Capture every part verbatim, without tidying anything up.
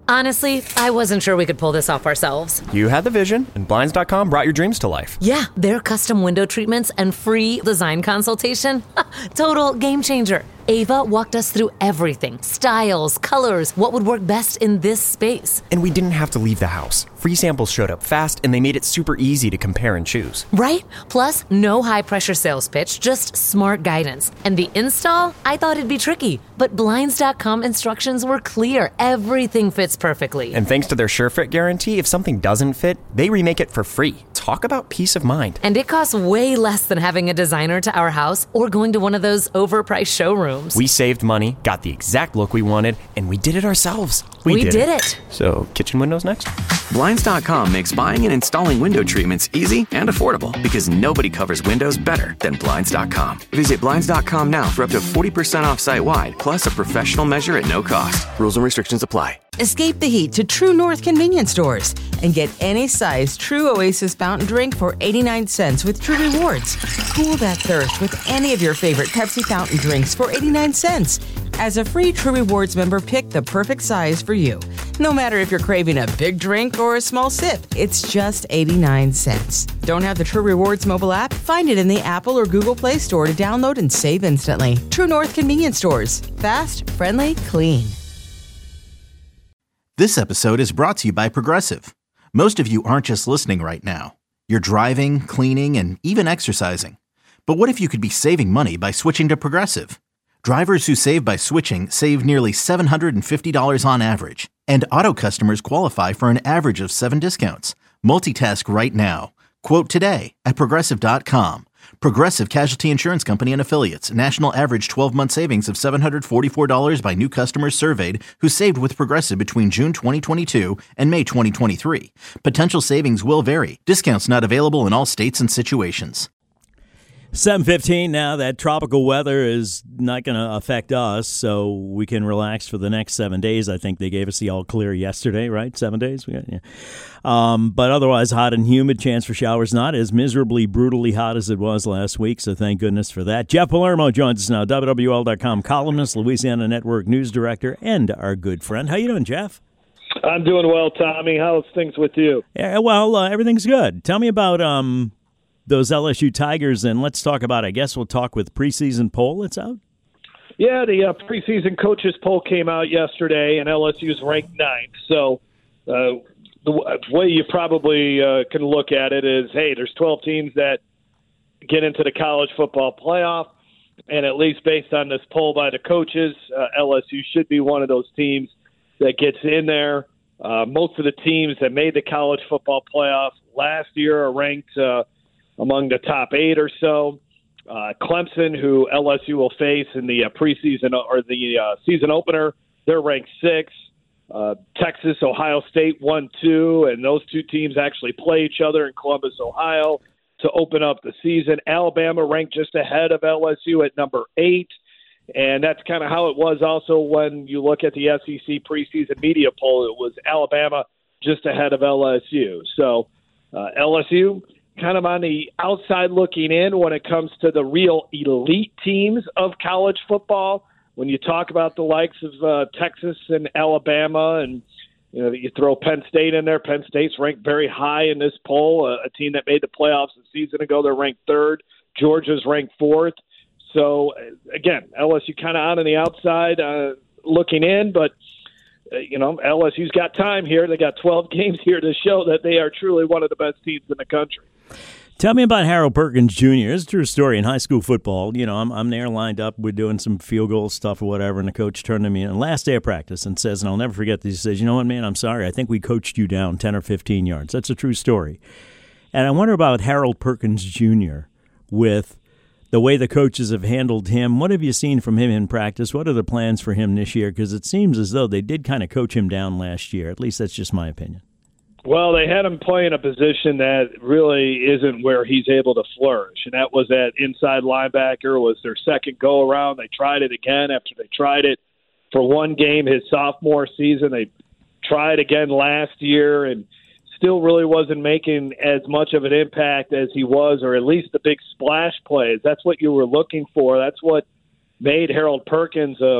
Honestly, I wasn't sure we could pull this off ourselves. You had the vision, and Blinds dot com brought your dreams to life. Yeah, their custom window treatments and free design consultation. Total game changer. Ava walked us through everything. Styles, colors, what would work best in this space. And we didn't have to leave the house. Free samples showed up fast, and they made it super easy to compare and choose. Right? Plus, no high-pressure sales pitch, just smart guidance. And the install? I thought it'd be tricky. But Blinds dot com instructions were clear. Everything fits perfectly. And thanks to their SureFit guarantee, if something doesn't fit, they remake it for free. Talk about peace of mind. And it costs way less than having a designer to our house or going to one of those overpriced showrooms. We saved money, got the exact look we wanted, and we did it ourselves. We, we did, did it. it. So, kitchen windows next? Blinds dot com makes buying and installing window treatments easy and affordable because nobody covers windows better than Blinds dot com. Visit Blinds dot com now for up to forty percent off site-wide, plus a professional measure at no cost. Rules and restrictions apply. Escape the heat to True North convenience stores and get any size True Oasis fountain drink for eighty-nine cents with True Rewards. Cool that thirst with any of your favorite Pepsi fountain drinks for eighty-nine cents. As a free True Rewards member, pick the perfect size for you. No matter if you're craving a big drink or a small sip, it's just eighty-nine cents. Don't have the True Rewards mobile app? Find it in the Apple or Google Play Store to download and save instantly. True North convenience stores. Fast, friendly, clean. This episode is brought to you by Progressive. Most of you aren't just listening right now. You're driving, cleaning, and even exercising. But what if you could be saving money by switching to Progressive? Drivers who save by switching save nearly seven hundred fifty dollars on average. And auto customers qualify for an average of seven discounts. Multitask right now. Quote today at Progressive dot com. Progressive Casualty Insurance Company and Affiliates. National average twelve-month savings of seven hundred forty-four dollars by new customers surveyed who saved with Progressive between June twenty twenty-two and May twenty twenty-three. Potential savings will vary. Discounts not available in all states and situations. seven fifteen now. That tropical weather is not going to affect us, so we can relax for the next seven days. I think they gave us the all clear yesterday, right? Seven days? We got, yeah. Um, but otherwise, hot and humid. Chance for showers, not as miserably, brutally hot as it was last week, so thank goodness for that. Jeff Palermo joins us now, W W L dot com columnist, Louisiana Network news director, and our good friend. How you doing, Jeff? I'm doing well, Tommy. How's things with you? Yeah, well, uh, everything's good. Tell me about um, those L S U Tigers, and let's talk about, I guess we'll talk with preseason poll that's out. Yeah, the uh, preseason coaches poll came out yesterday, and L S U's ranked ninth. So uh, the w- way you probably uh, can look at it is, hey, there's twelve teams that get into the college football playoff, and at least based on this poll by the coaches, uh, L S U should be one of those teams that gets in there. Uh, most of the teams that made the college football playoff last year are ranked uh, among the top eight or so. Uh, Clemson, who L S U will face in the uh, preseason or the uh, season opener, they're ranked sixth. Uh, Texas, Ohio State, one, two, and those two teams actually play each other in Columbus, Ohio, to open up the season. Alabama ranked just ahead of L S U at number eight, and that's kind of how it was also when you look at the S E C preseason media poll. It was Alabama just ahead of L S U. So uh, L S U kind of on the outside looking in when it comes to the real elite teams of college football. When you talk about the likes of uh, Texas and Alabama, and you know you throw Penn State in there, Penn State's ranked very high in this poll. A, a team that made the playoffs a season ago, they're ranked third. Georgia's ranked fourth. So again, L S U kind of out on the outside uh, looking in, but uh, you know L S U's got time here. They got twelve games here to show that they are truly one of the best teams in the country. Tell me about Harold Perkins Junior It's a true story in high school football. You know, I'm I'm there lined up. We're doing some field goal stuff or whatever, and the coach turned to me on the last day of practice and says, and I'll never forget this, he says, you know what, man, I'm sorry. I think we coached you down ten or fifteen yards. That's a true story. And I wonder about Harold Perkins Junior with the way the coaches have handled him. What have you seen from him in practice? What are the plans for him this year? Because it seems as though they did kind of coach him down last year. At least that's just my opinion. Well, they had him playing a position that really isn't where he's able to flourish, and that was that inside linebacker. It was their second go-around. They tried it again after they tried it for one game his sophomore season. They tried again last year and still really wasn't making as much of an impact as he was, or at least the big splash plays. That's what you were looking for. That's what made Harold Perkins a,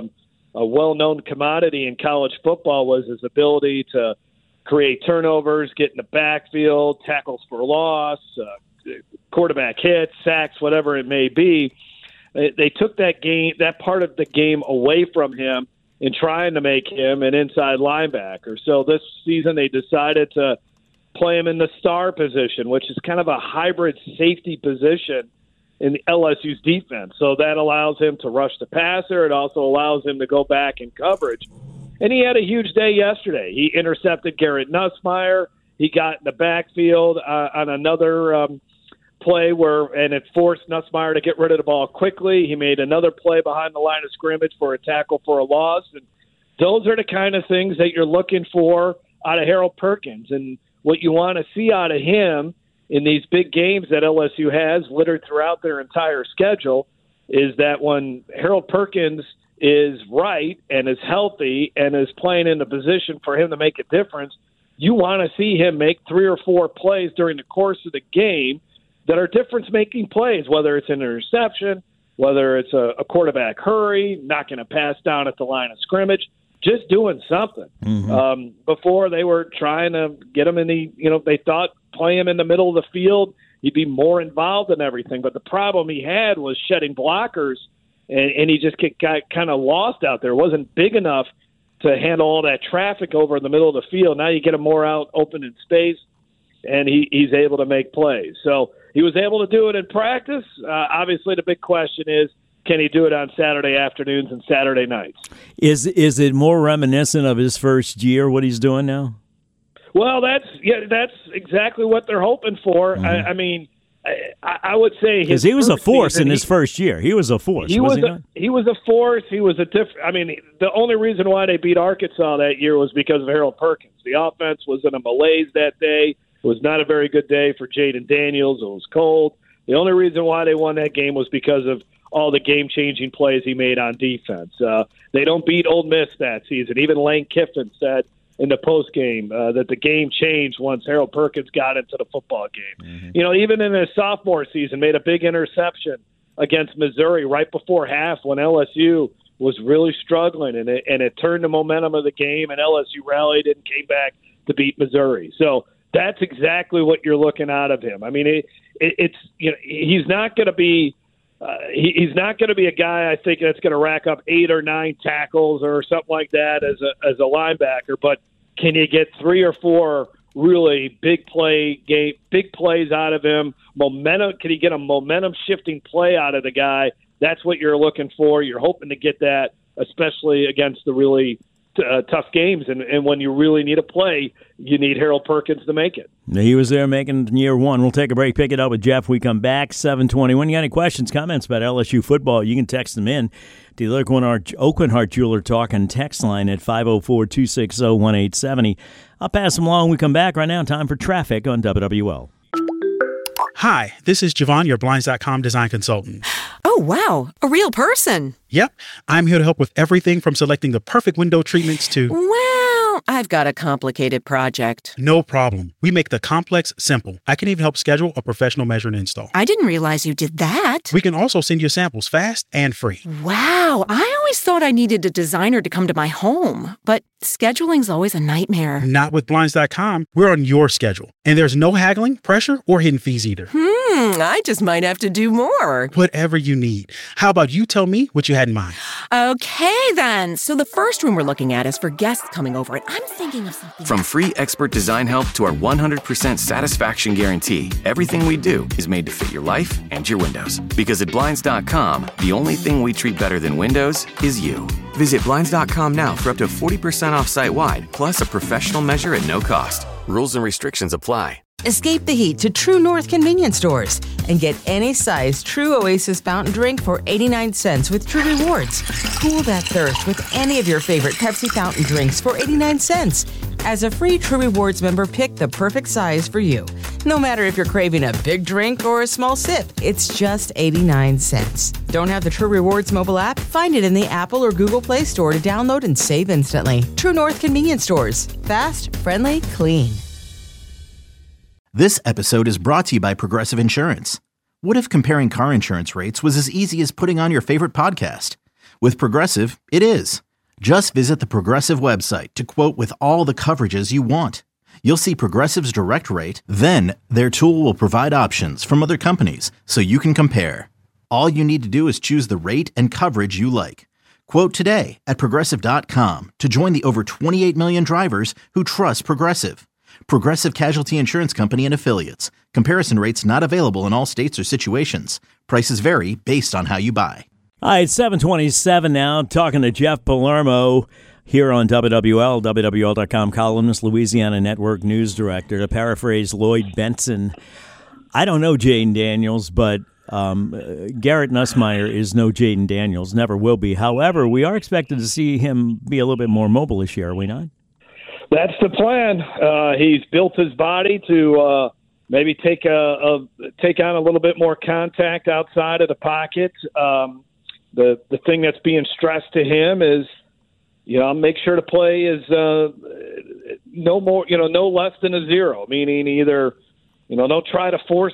a well-known commodity in college football was his ability to create turnovers, get in the backfield, tackles for loss, uh, quarterback hits, sacks, whatever it may be. They, they took that game, that part of the game away from him in trying to make him an inside linebacker. So this season they decided to play him in the star position, which is kind of a hybrid safety position in the L S U's defense. So that allows him to rush the passer. It also allows him to go back in coverage. And he had a huge day yesterday. He intercepted Garrett Nussmeier. He got in the backfield uh, on another um, play where, and it forced Nussmeier to get rid of the ball quickly. He made another play behind the line of scrimmage for a tackle for a loss. And those are the kind of things that you're looking for out of Harold Perkins. And what you want to see out of him in these big games that L S U has littered throughout their entire schedule is that when Harold Perkins is right and is healthy and is playing in a position for him to make a difference, you want to see him make three or four plays during the course of the game that are difference-making plays, whether it's an interception, whether it's a, a quarterback hurry, knocking a pass down at the line of scrimmage, just doing something. Mm-hmm. Um, before they were trying to get him in the, you know, they thought play him in the middle of the field, he'd be more involved in everything. But the problem he had was shedding blockers, and, and he just get, got kind of lost out there. It wasn't big enough to handle all that traffic over in the middle of the field. Now you get him more out open in space, and he, he's able to make plays. So he was able to do it in practice. Uh, obviously, the big question is, can he do it on Saturday afternoons and Saturday nights? Is is it more reminiscent of his first year, what he's doing now? Well, that's yeah, that's exactly what they're hoping for. Mm-hmm. I, I mean, I, I would say because he was a force season, in his he, first year. He was a force. He was, was he a, not? He was a force. He was a different. I mean, the only reason why they beat Arkansas that year was because of Harold Perkins. The offense was in a malaise that day. It was not a very good day for Jaden Daniels. It was cold. The only reason why they won that game was because of all the game-changing plays he made on defense. Uh, they don't beat Ole Miss that season. Even Lane Kiffin said in the postgame uh, that the game changed once Harold Perkins got into the football game. Mm-hmm. You know, even in his sophomore season, made a big interception against Missouri right before half when L S U was really struggling, and it, and it turned the momentum of the game, and L S U rallied and came back to beat Missouri. So that's exactly what you're looking out of him. I mean, it, it, it's you know he's not going to be uh, he, he's not going to be a guy I think that's going to rack up eight or nine tackles or something like that as a as a linebacker. But can you get three or four really big play game big plays out of him? Momentum? Can he get a momentum shifting play out of the guy? That's what you're looking for. You're hoping to get that, especially against the really Uh, tough games, and, and when you really need a play, you need Harold Perkins to make it. He was there making year one. We'll take a break, pick it up with Jeff. We come back, seven twenty. When you got any questions, comments about L S U football, you can text them in to the Oakland Heart Jeweler Talk and text line at five oh four, two six oh, one eight seven oh. I'll pass them along when we come back. Right now, time for traffic on W W L. Hi, this is Javon, your Blinds dot com design consultant. Oh, wow. A real person. Yep. I'm here to help with everything from selecting the perfect window treatments to... Well, I've got a complicated project. No problem. We make the complex simple. I can even help schedule a professional measure and install. I didn't realize you did that. We can also send you samples fast and free. Wow. I always thought I needed a designer to come to my home, but scheduling's always a nightmare. Not with Blinds dot com. We're on your schedule. And there's no haggling, pressure, or hidden fees either. Hmm, I just might have to do more. Whatever you need. How about you tell me what you had in mind? Okay, then. So the first room we're looking at is for guests coming over, and I'm thinking of something... From free expert design help to our one hundred percent satisfaction guarantee, everything we do is made to fit your life and your windows. Because at Blinds dot com, the only thing we treat better than windows is you. Visit Blinds dot com now for up to forty percent off site-wide, plus a professional measure at no cost. Rules and restrictions apply. Escape the heat to True North convenience stores and get any size True Oasis fountain drink for eighty-nine cents with True Rewards. Cool that thirst with any of your favorite Pepsi fountain drinks for eighty-nine cents. As a free True Rewards member, pick the perfect size for you. No matter if you're craving a big drink or a small sip, it's just eighty-nine cents. Don't have the True Rewards mobile app? Find it in the Apple or Google Play Store to download and save instantly. True North convenience stores. Fast, friendly, clean. This episode is brought to you by Progressive Insurance. What if comparing car insurance rates was as easy as putting on your favorite podcast? With Progressive, it is. Just visit the Progressive website to quote with all the coverages you want. You'll see Progressive's direct rate, then their tool will provide options from other companies so you can compare. All you need to do is choose the rate and coverage you like. Quote today at Progressive dot com to join the over twenty-eight million drivers who trust Progressive. Progressive Casualty Insurance Company and Affiliates. Comparison rates not available in all states or situations. Prices vary based on how you buy. All right, seven twenty-seven now, talking to Jeff Palermo here on W W L, W W L dot com columnist, Louisiana Network News Director. To paraphrase Lloyd Benson, I don't know Jayden Daniels, but um, Garrett Nussmeier is no Jayden Daniels, never will be. However, we are expected to see him be a little bit more mobile this year, are we not? That's the plan. Uh, he's built his body to uh, maybe take a, a take on a little bit more contact outside of the pocket. Um, the the thing that's being stressed to him is, you know, make sure to play is uh, no more, you know, no less than a zero. Meaning either, you know, don't try to force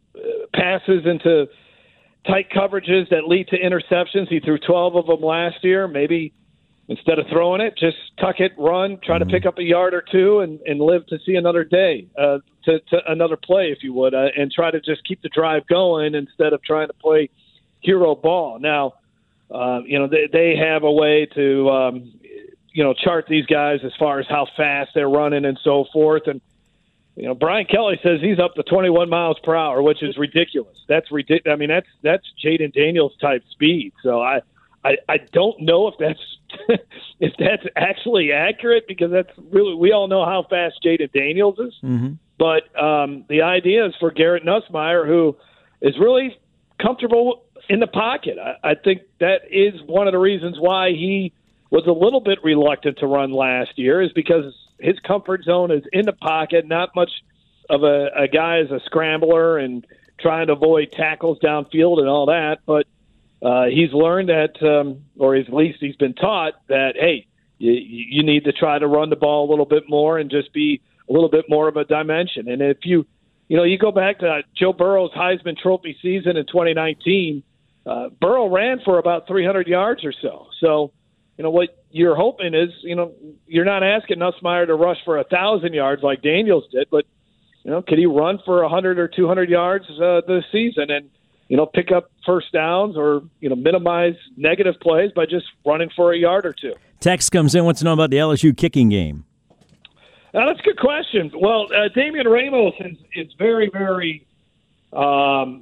passes into tight coverages that lead to interceptions. He threw twelve of them last year. Maybe instead of throwing it, just tuck it, run, try mm-hmm. to pick up a yard or two, and, and live to see another day, uh, to, to another play, if you would, uh, and try to just keep the drive going instead of trying to play hero ball. Now, uh, you know, they, they have a way to, um, you know, chart these guys as far as how fast they're running and so forth. And, you know, Brian Kelly says he's up to twenty-one miles per hour, which is ridiculous. That's ridiculous. I mean, that's that's Jayden Daniels type speed. So I, I, I don't know if that's if that's actually accurate, because that's really, we all know how fast Jayden Daniels is. Mm-hmm. But um, the idea is for Garrett Nussmeier, who is really comfortable in the pocket. I, I think that is one of the reasons why he was a little bit reluctant to run last year, is because his comfort zone is in the pocket, not much of a, a guy as a scrambler and trying to avoid tackles downfield and all that. But uh, he's learned that, um, or at least he's been taught that, hey, you, you need to try to run the ball a little bit more and just be a little bit more of a dimension. And if you, you know, you go back to Joe Burrow's Heisman Trophy season in twenty nineteen, uh, Burrow ran for about three hundred yards or so. So, you know, what you're hoping is, you know, you're not asking Nussmeier to rush for a thousand yards like Daniels did, but, you know, could he run for a hundred or two hundred yards uh, this season and, you know, pick up first downs or, you know, minimize negative plays by just running for a yard or two? Text comes in, wants to know about the L S U kicking game. Uh, that's a good question. Well, uh, Damian Ramos is, is very, very um,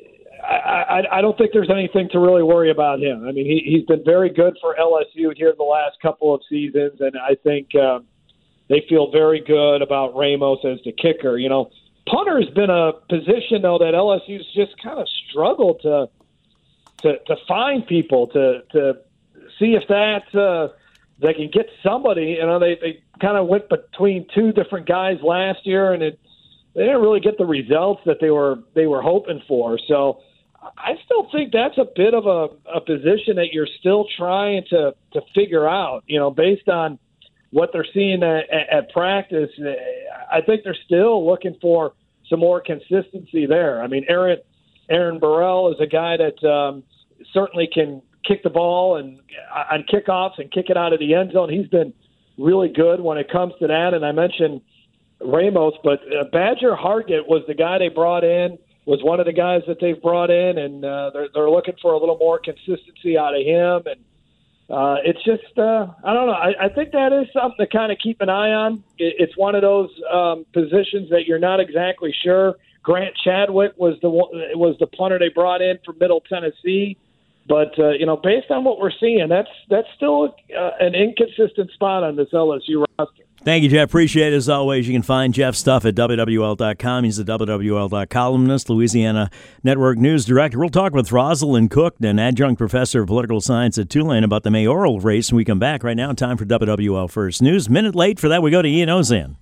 I, I, I don't think there's anything to really worry about him. I mean, he, he's been very good for L S U here in the last couple of seasons, and I think uh, they feel very good about Ramos as the kicker. You know, punter has been a position, though, that L S U's just kind of struggled to to, to find people to to see if that uh, they can get somebody. You know, they, they kind of went between two different guys last year, and it, they didn't really get the results that they were they were hoping for. So I still think that's a bit of a, a position that you're still trying to, to figure out, you know, based on what they're seeing at, at, at practice. I think they're still looking for some more consistency there. I mean, Aaron Aaron Burrell is a guy that um, certainly can kick the ball and on kickoffs and kick it out of the end zone. He's been really good when it comes to that. And I mentioned Ramos, but uh, Badger Hargett was the guy they brought in, was one of the guys that they've brought in, and uh, they're, they're looking for a little more consistency out of him. And uh, it's just, uh, I don't know. I, I think that is something to kind of keep an eye on. It, it's one of those um, positions that you're not exactly sure. Grant Chadwick was the was the punter they brought in from Middle Tennessee. But, uh, you know, based on what we're seeing, that's that's still uh, an inconsistent spot on this L S U roster. Thank you, Jeff. Appreciate it as always. You can find Jeff's stuff at W W L dot com. He's the W W L columnist, Louisiana Network News Director. We'll talk with Rosalind Cook, an adjunct professor of political science at Tulane, about the mayoral race when we come back. Right now, time for W W L First News. Minute late for that, we go to Ian Ozan.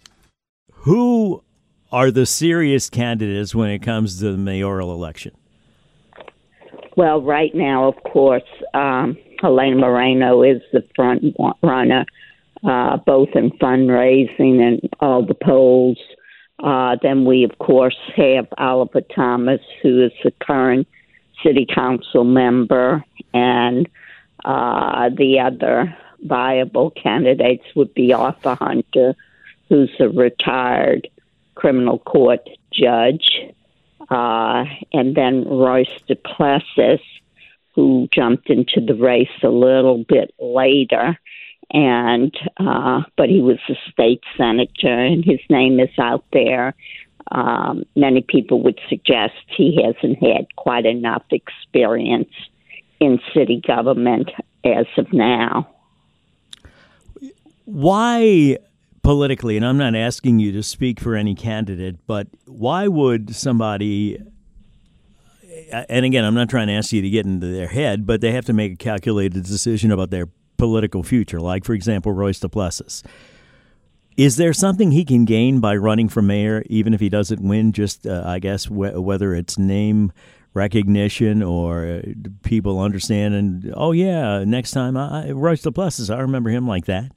Who are the serious candidates when it comes to the mayoral election? Well, right now, of course, um, Helena Moreno is the front runner, uh, both in fundraising and all the polls. Uh, then we, of course, have Oliver Thomas, who is the current city council member, and Uh, the other viable candidates would be Arthur Hunter, who's a retired criminal court judge, uh, and then Royce Duplessis, who jumped into the race a little bit later, and uh, but he was a state senator, and his name is out there. Um, many people would suggest he hasn't had quite enough experience in city government as of now. Why politically, and I'm not asking you to speak for any candidate, but why would somebody, and again, I'm not trying to ask you to get into their head, but they have to make a calculated decision about their political future, like, for example, Royce Duplessis. Is there something he can gain by running for mayor, even if he doesn't win, just, uh, I guess, wh- whether it's name recognition or uh, people understand, and, oh, yeah, next time, I, I, Royce Duplessis, I remember him like that?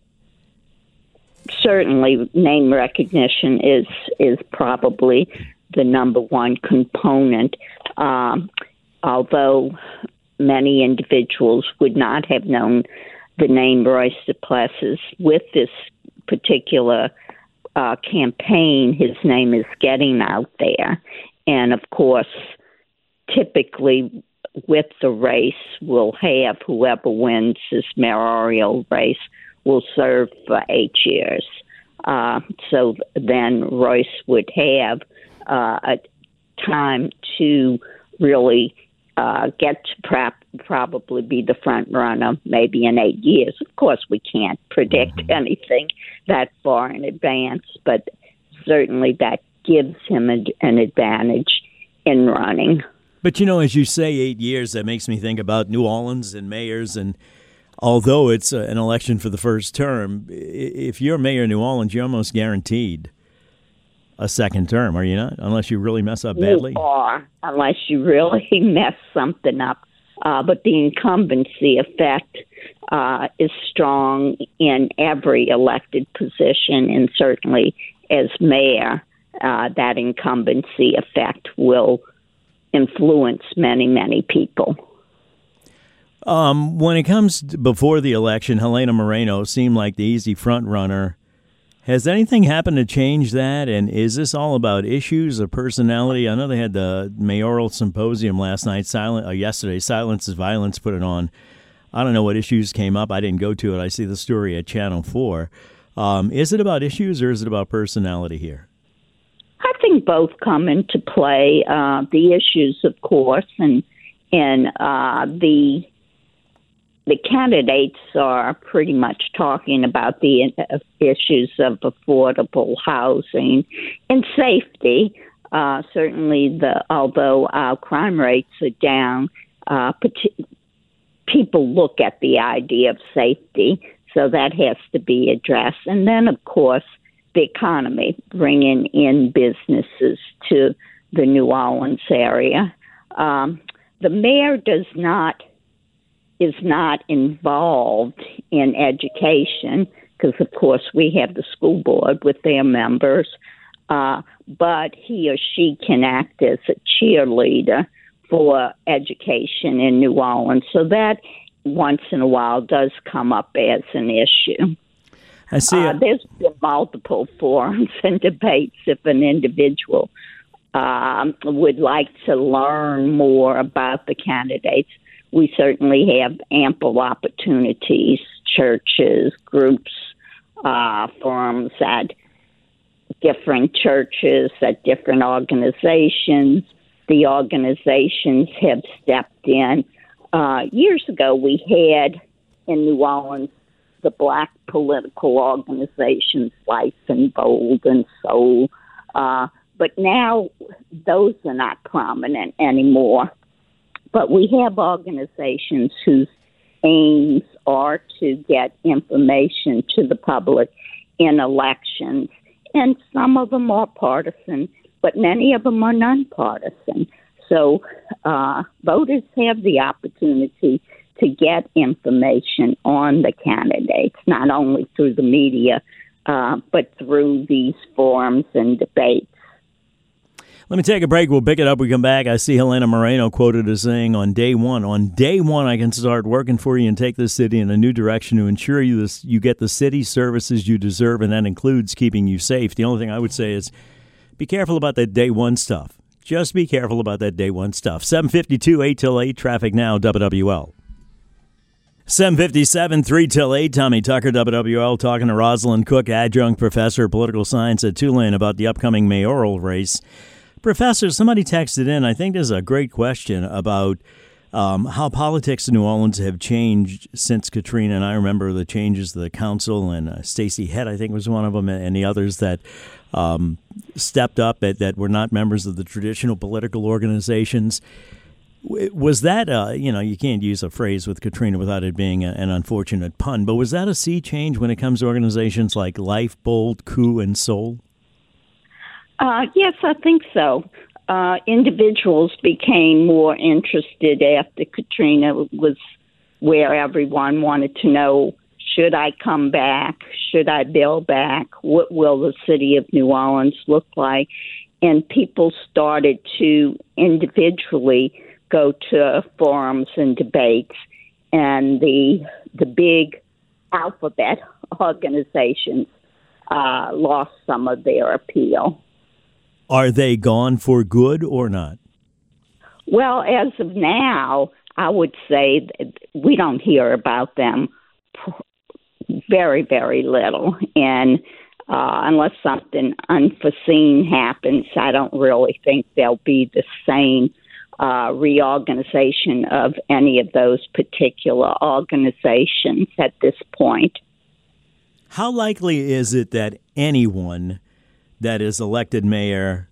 Certainly, name recognition is is probably the number one component. Um, although many individuals would not have known the name Royce Duplessis with this particular uh, campaign, his name is getting out there. And of course, typically with the race, we'll have whoever wins this mayoral race will serve for eight years. Uh, so then Royce would have uh, a time to really uh, get to prep, probably be the front runner maybe in eight years. Of course, we can't predict mm-hmm. anything that far in advance, but certainly that gives him a, an advantage in running. But, you know, as you say, eight years, that makes me think about New Orleans and mayors. And although it's uh, an election for the first term, if you're mayor of New Orleans, you're almost guaranteed a second term, are you not? Unless you really mess up badly. You are, unless you really mess something up. Uh, but the incumbency effect uh, is strong in every elected position, and certainly as mayor, uh, that incumbency effect will influence many, many people. Um, when it comes to before the election, Helena Moreno seemed like the easy front runner. Has anything happened to change that? And is this all about issues of personality? I know they had the mayoral symposium last night, silent, uh, yesterday, Silence is Violence put it on. I don't know what issues came up. I didn't go to it. I see the story at Channel four. Um, is it about issues or is it about personality here? I think both come into play. Uh, the issues, of course, and and uh, the the candidates are pretty much talking about the issues of affordable housing and safety. Uh, certainly, the although our crime rates are down, uh, people look at the idea of safety, so that has to be addressed. And then, of course, the economy, bringing in businesses to the New Orleans area. Um, the mayor does not is not involved in education because, of course, we have the school board with their members, uh, but he or she can act as a cheerleader for education in New Orleans. So that once in a while does come up as an issue. I see. Uh, there's been multiple forums and debates if an individual um, would like to learn more about the candidates. We certainly have ample opportunities, churches, groups, uh, forums at different churches, at different organizations. The organizations have stepped in. Uh, years ago, we had in New Orleans the black political organizations, Life and Bold and Soul. Uh, but now those are not prominent anymore. But we have organizations whose aims are to get information to the public in elections. And some of them are partisan, but many of them are nonpartisan. So uh, voters have the opportunity to get information on the candidates, not only through the media, uh, but through these forums and debates. Let me take a break. We'll pick it up. We come back. I see Helena Moreno quoted as saying, on day one, on day one, I can start working for you and take this city in a new direction to ensure you this, you get the city services you deserve, and that includes keeping you safe. The only thing I would say is be careful about that day one stuff. Just be careful about that day one stuff. seven fifty-two, eight till eight, traffic now, W W L. seven fifty-seven, three till eight, Tommy Tucker, W W L, talking to Rosalind Cook, adjunct professor of political science at Tulane, about the upcoming mayoral race. Professor, somebody texted in, I think this is a great question about um, how politics in New Orleans have changed since Katrina. And I remember the changes to the council, and uh, Stacey Head, I think, was one of them, and the others that um, stepped up that, that were not members of the traditional political organizations. Was that, uh, you know, you can't use a phrase with Katrina without it being a, an unfortunate pun, but was that a sea change when it comes to organizations like Life, Bold, Coup, and Soul? Uh, yes, I think so. Uh, individuals became more interested after Katrina was where everyone wanted to know, should I come back? Should I build back? What will the city of New Orleans look like? And people started to individually go to forums and debates, and the the big alphabet organizations uh, lost some of their appeal. Are they gone for good or not? Well, as of now, I would say that we don't hear about them very, very little. And uh, unless something unforeseen happens, I don't really think there'll be the same uh, reorganization of any of those particular organizations at this point. How likely is it that anyone that is elected mayor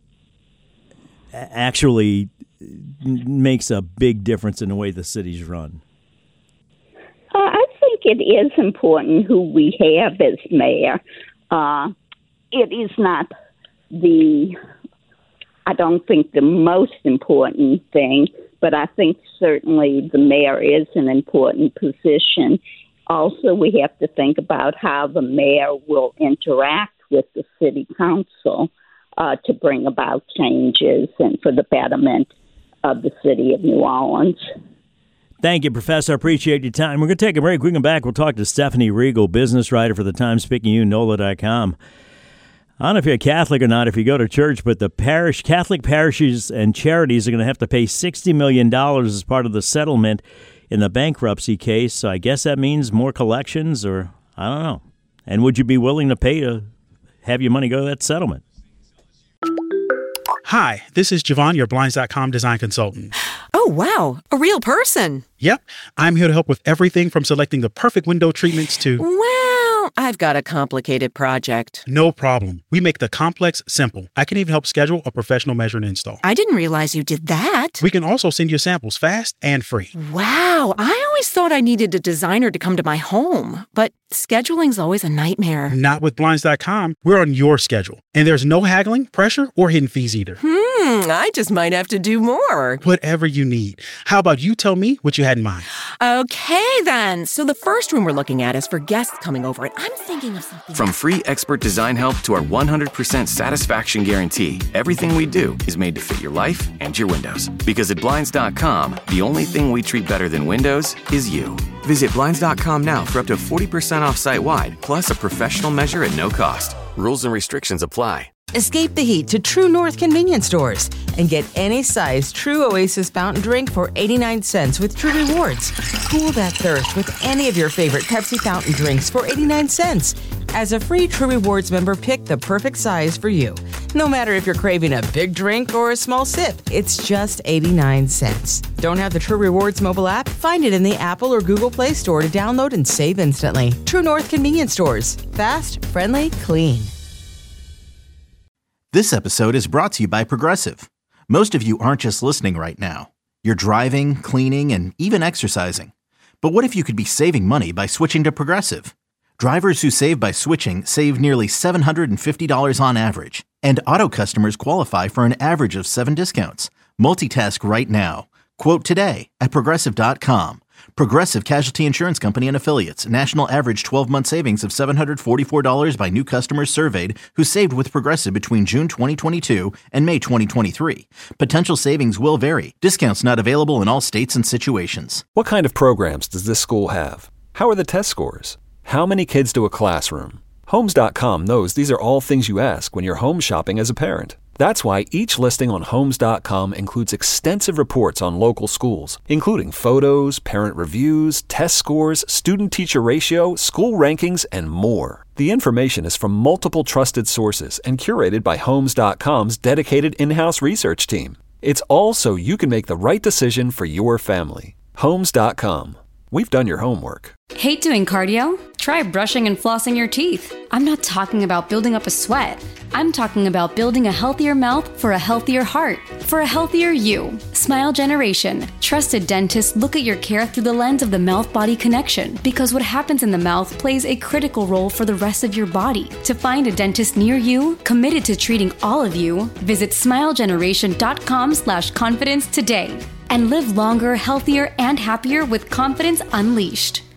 actually makes a big difference in the way the city's run? Uh, I think it is important who we have as mayor. Uh, it is not the, I don't think the most important thing, but I think certainly the mayor is an important position. Also, we have to think about how the mayor will interact with the city council uh, to bring about changes and for the betterment of the city of New Orleans. Thank you, Professor. I appreciate your time. We're going to take a break. We come back. We'll talk to Stephanie Regal, business writer for the Times-Picayune, N O L A dot com. I don't know if you're a Catholic or not, if you go to church, but the parish, Catholic parishes and charities are going to have to pay sixty million dollars as part of the settlement in the bankruptcy case. So I guess that means more collections, or I don't know. And would you be willing to pay to have your money go to that settlement? Hi, this is Javon, your Blinds dot com design consultant. Oh, wow. A real person. Yep. I'm here to help with everything from selecting the perfect window treatments to... Well, I've got a complicated project. No problem. We make the complex simple. I can even help schedule a professional measure and install. I didn't realize you did that. We can also send you samples fast and free. Wow. I always thought I needed a designer to come to my home, but scheduling's always a nightmare. Not with Blinds dot com. We're on your schedule. And there's no haggling, pressure, or hidden fees either. Hmm, I just might have to do more. Whatever you need. How about you tell me what you had in mind? Okay, then. So the first room we're looking at is for guests coming over, and I'm thinking of something... From free expert design help to our one hundred percent satisfaction guarantee, everything we do is made to fit your life and your windows. Because at Blinds dot com, the only thing we treat better than windows is you. Visit Blinds dot com now for up to forty percent off site-wide, plus a professional measure at no cost. Rules and restrictions apply. Escape the heat to True North convenience stores and get any size True Oasis fountain drink for eighty-nine cents with True Rewards. Cool that thirst with any of your favorite Pepsi fountain drinks for eighty-nine cents. As a free True Rewards member, pick the perfect size for you. No matter if you're craving a big drink or a small sip, it's just eighty-nine cents. Don't have the True Rewards mobile app? Find it in the Apple or Google Play Store to download and save instantly. True North convenience stores. Fast, friendly, clean. This episode is brought to you by Progressive. Most of you aren't just listening right now. You're driving, cleaning, and even exercising. But what if you could be saving money by switching to Progressive? Drivers who save by switching save nearly seven hundred fifty dollars on average. And auto customers qualify for an average of seven discounts. Multitask right now. Quote today at Progressive dot com. Progressive Casualty Insurance Company and Affiliates. National average twelve-month savings of seven hundred forty-four dollars by new customers surveyed who saved with Progressive between June twenty twenty-two and May twenty twenty-three. Potential savings will vary. Discounts not available in all states and situations. What kind of programs does this school have? How are the test scores? How many kids do a classroom? Homes dot com knows these are all things you ask when you're home shopping as a parent. That's why each listing on Homes dot com includes extensive reports on local schools, including photos, parent reviews, test scores, student-teacher ratio, school rankings, and more. The information is from multiple trusted sources and curated by Homes dot com's dedicated in-house research team. It's all so you can make the right decision for your family. Homes dot com. We've done your homework. Hate doing cardio? Try brushing and flossing your teeth. I'm not talking about building up a sweat. I'm talking about building a healthier mouth for a healthier heart, for a healthier you. Smile Generation. Trusted dentists look at your care through the lens of the mouth-body connection, because what happens in the mouth plays a critical role for the rest of your body. To find a dentist near you, committed to treating all of you, visit smile generation dot com slash confidence today. And live longer, healthier, and happier with confidence unleashed.